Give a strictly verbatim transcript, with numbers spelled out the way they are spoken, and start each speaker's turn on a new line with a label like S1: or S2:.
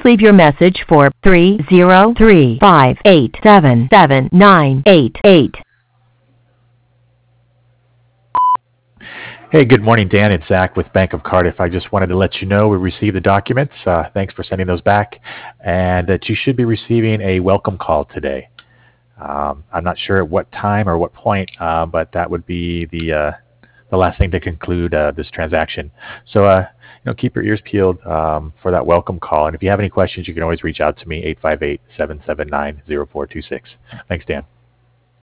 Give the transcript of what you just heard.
S1: leave your message for three zero three, five eight seven, seven nine eight eight.
S2: Hey, good morning, Dan. It's Zach with Bank of Cardiff. I just wanted to let you know we received the documents. Uh, thanks for sending those back, and that you should be receiving a welcome call today. Um, I'm not sure at what time or what point, uh, but that would be the uh, the last thing to conclude uh, this transaction. So, uh, you know, keep your ears peeled um, for that welcome call. And if you have any questions, you can always reach out to me, eight five eight, seven seven nine, zero four two six. Thanks, Dan.